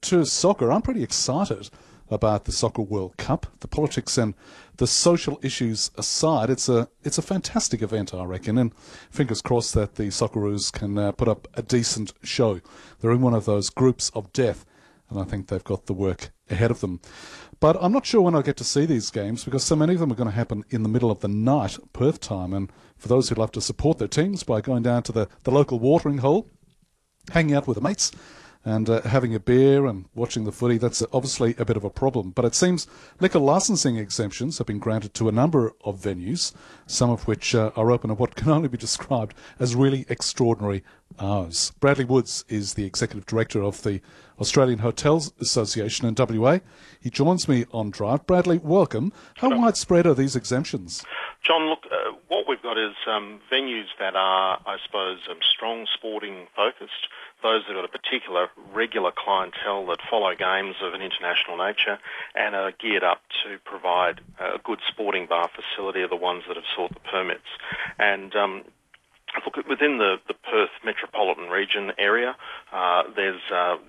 to soccer, I'm pretty excited about the Soccer World Cup. The politics and the social issues aside, it's a fantastic event, I reckon, and fingers crossed that the Socceroos can put up a decent show. They're in one of those groups of death, and I think they've got the work ahead of them. But I'm not sure when I'll get to see these games, because so many of them are going to happen in the middle of the night, Perth time, and for those who'd love to support their teams by going down to the local watering hole, hanging out with the mates, and having a beer and watching the footy, that's obviously a bit of a problem. But it seems liquor licensing exemptions have been granted to a number of venues, some of which are open at what can only be described as really extraordinary hours. Bradley Woods is the Executive Director of the Australian Hotels Association in WA. He joins me on Drive. Bradley, welcome. How widespread are these exemptions? John, look, what we've got is venues that are, I suppose, strong sporting focused, those that have got a particular regular clientele that follow games of an international nature and are geared up to provide a good sporting bar facility are the ones that have sought the permits. And look, within the Perth metropolitan region area, there's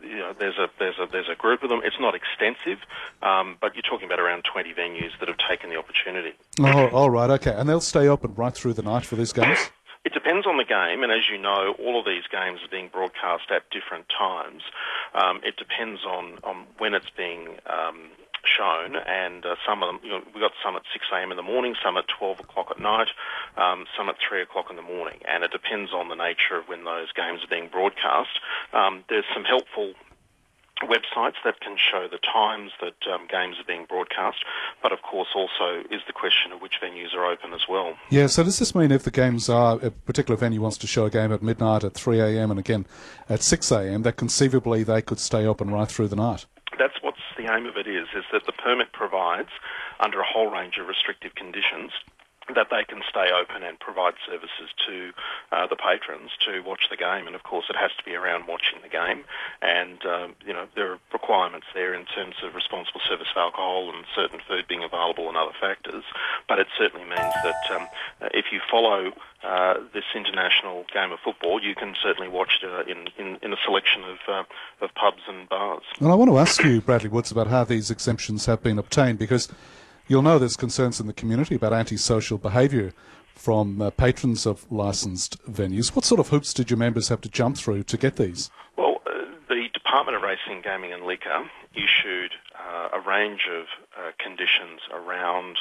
a group of them. It's not extensive, but you're talking about around 20 venues that have taken the opportunity. Oh, all right, okay. And they'll stay open right through the night for these games? It depends on the game, and as you know, all of these games are being broadcast at different times. It depends on when it's being shown, and some of them, we've got some at 6 a.m. in the morning, some at 12 o'clock at night, some at 3 o'clock in the morning, and it depends on the nature of when those games are being broadcast. There's some helpful websites that can show the times that games are being broadcast, but of course also is the question of which venues are open as well. Yeah, so does this mean if the games are, a particular venue wants to show a game at midnight, at 3 a.m. and again at 6 a.m., that conceivably they could stay open right through the night? That's what's the aim of it is that the permit provides, under a whole range of restrictive conditions, that they can stay open and provide services to the patrons to watch the game. And of course it has to be around watching the game, and there are requirements there in terms of responsible service of alcohol and certain food being available and other factors. But it certainly means that if you follow this international game of football, you can certainly watch it in a selection of pubs and bars. Well, I want to ask you, Bradley Woods, about how these exemptions have been obtained, because you'll know there's concerns in the community about antisocial behaviour from patrons of licensed venues. What sort of hoops did your members have to jump through to get these? Well, the Department of Racing, Gaming and Liquor issued a range of conditions around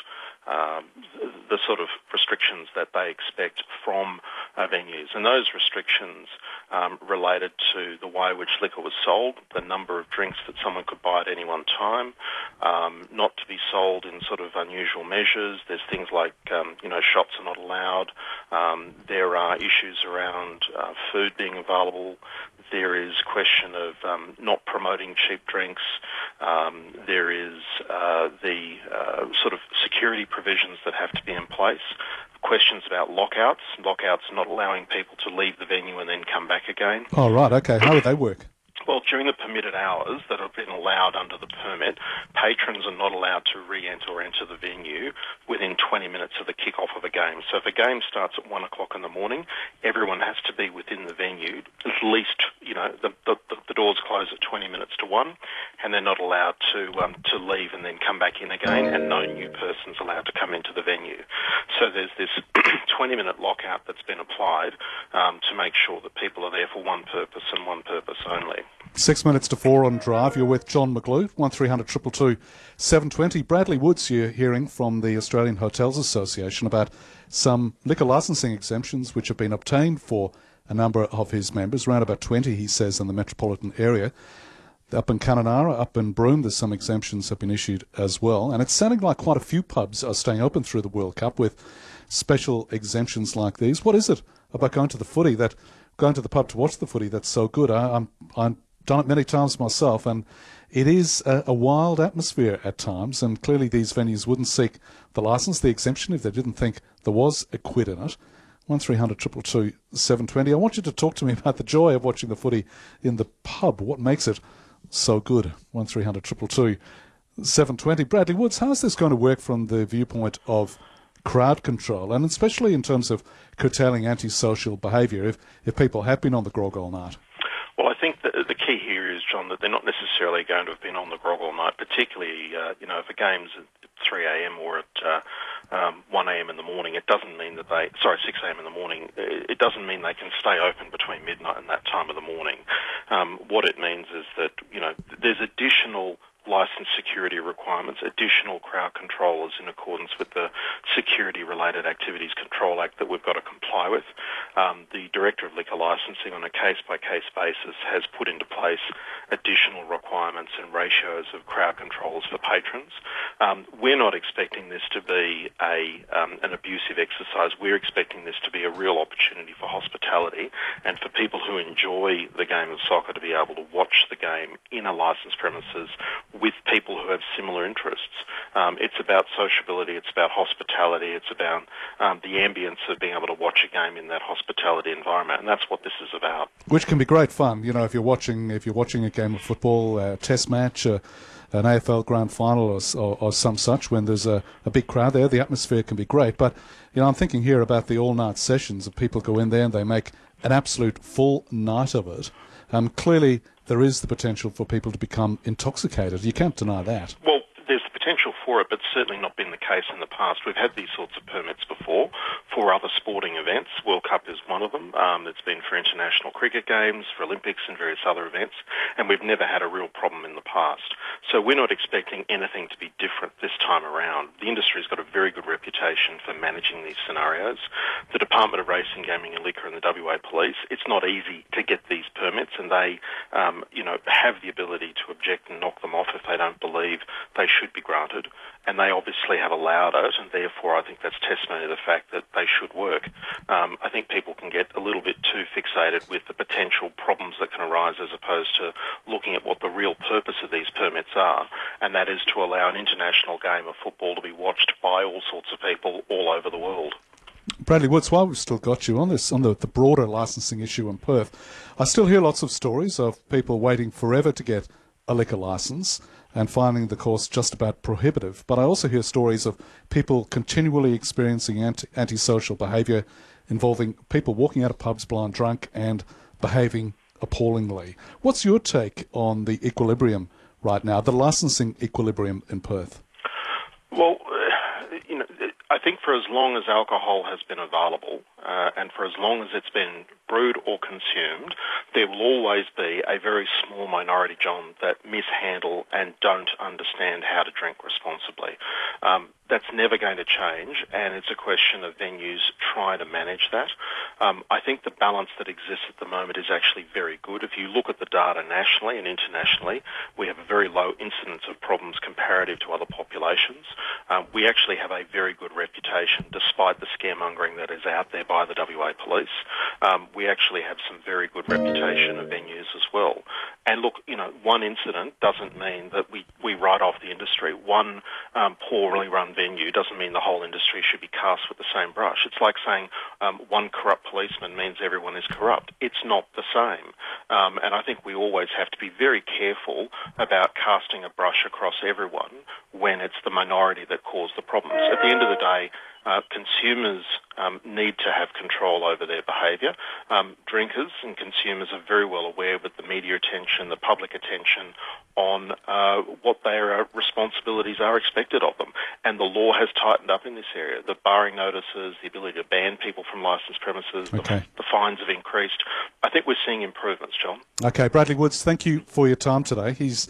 the sort of restrictions that they expect from venues. And those restrictions related to the way which liquor was sold, the number of drinks that someone could buy at any one time, not to be sold in sort of unusual measures. There's things like, shots are not allowed. There are issues around food being available. There is question of not promoting cheap drinks. There is the sort of security provisions that have to be in place. Questions about lockouts not allowing people to leave the venue and then come back again. Oh, right, okay. How would they work? Well, during the permitted hours that have been allowed under the permit, patrons are not allowed to re-enter or enter the venue within 20 minutes of the kick-off of a game. So if a game starts at 1 o'clock in the morning, everyone has to be within the venue. At least, the doors close at 20 minutes to 1, and they're not allowed to leave and then come back in again, and no new person's allowed to come into the venue. So there's this 20-minute lockout that's been applied to make sure that people are there for one purpose and one purpose only. 6 minutes to 4 on Drive. You're with John McGlue, 1300 222 720. Bradley Woods, you're hearing from the Australian Hotels Association about some liquor licensing exemptions which have been obtained for a number of his members, around about 20, he says, in the metropolitan area. Up in Kununurra, up in Broome, there's some exemptions have been issued as well. And it's sounding like quite a few pubs are staying open through the World Cup with special exemptions like these. What is it about going to the pub to watch the footy that's so good? I've done it many times myself, and it is a wild atmosphere at times, and clearly these venues wouldn't seek the licence, the exemption, if they didn't think there was a quid in it. 1300 222 720. I want you to talk to me about the joy of watching the footy in the pub. What makes it so good? 1300 222 720. Bradley Woods, how is this going to work from the viewpoint of crowd control, and especially in terms of curtailing antisocial behaviour if people have been on the grog all night? Well, I think the key here is, John, that they're not necessarily going to have been on the grog all night, particularly, if a game's at 3 a.m. or at 1 a.m. in the morning. It doesn't mean that 6 a.m. in the morning, it doesn't mean they can stay open between midnight and that time of the morning. What it means is that, there's additional licence security requirements, additional crowd controllers in accordance with the Security-Related Activities Control Act that we've got to comply with. The Director of Liquor Licensing on a case-by-case basis has put into place additional requirements and ratios of crowd controls for patrons. We're not expecting this to be an abusive exercise. We're expecting this to be a real opportunity for hospitality and for people who enjoy the game of soccer to be able to watch the game in a licensed premises with people who have similar interests. It's about sociability, it's about hospitality, it's about the ambience of being able to watch a game in that hospitality environment, and that's what this is about. Which can be great fun, if you're watching a game of football, a test match, an AFL grand final or some such, when there's a big crowd there, the atmosphere can be great. But, I'm thinking here about the all-night sessions, and people go in there and they make an absolute full night of it. Clearly, there is the potential for people to become intoxicated. You can't deny that. Well, there's the potential for it, but certainly not been the case in the past. We've had these sorts of permits before for other sporting events. World Cup is one of them. It's been for international cricket games, for Olympics and various other events, and we've never had a real problem in the past. So we're not expecting anything to be different this time around. The industry's got a very good reputation for managing these scenarios. The Department of Racing, Gaming and Liquor and the WA Police, it's not easy to get these permits, and they have the ability to object and knock them off if they don't believe they should be granted, and they obviously have allowed it, and therefore I think that's testimony to the fact that they should work. I think people can get a little bit too fixated with the potential problems that can arise as opposed to looking at what the real purpose of these permits are, and that is to allow an international game of football to be watched by all sorts of people all over the world. Bradley Woods, while we've still got you on this, on the broader licensing issue in Perth, I still hear lots of stories of people waiting forever to get a liquor licence and finding the course just about prohibitive. But I also hear stories of people continually experiencing antisocial behaviour involving people walking out of pubs blind drunk and behaving appallingly. What's your take on the equilibrium right now, the licensing equilibrium in Perth? Well, I think for as long as alcohol has been available and for as long as it's been brewed or consumed, there will always be a very small minority, John, that mishandle and don't understand how to drink responsibly. That's never going to change, and it's a question of venues trying to manage that. I think the balance that exists at the moment is actually very good. If you look at the data nationally and internationally, we have a very low incidence of problems comparative to other populations. We actually have a very good reputation, despite the scaremongering that is out there by the WA Police. We actually have some very good reputation of venues as well. And look, one incident doesn't mean that we write off the industry. One poorly run venue doesn't mean the whole industry should be cast with the same brush. It's like saying one corrupt policeman means everyone is corrupt. It's not the same. And I think we always have to be very careful about casting a brush across everyone when it's the minority that cause the problems. At the end of the day, consumers need to have control over their behaviour. Drinkers and consumers are very well aware with the media attention, the public attention on what their responsibilities are expected of them. And the law has tightened up in this area. The barring notices, the ability to ban people from licensed premises, okay. The fines have increased. I think we're seeing improvements, John. Okay, Bradley Woods, thank you for your time today. He's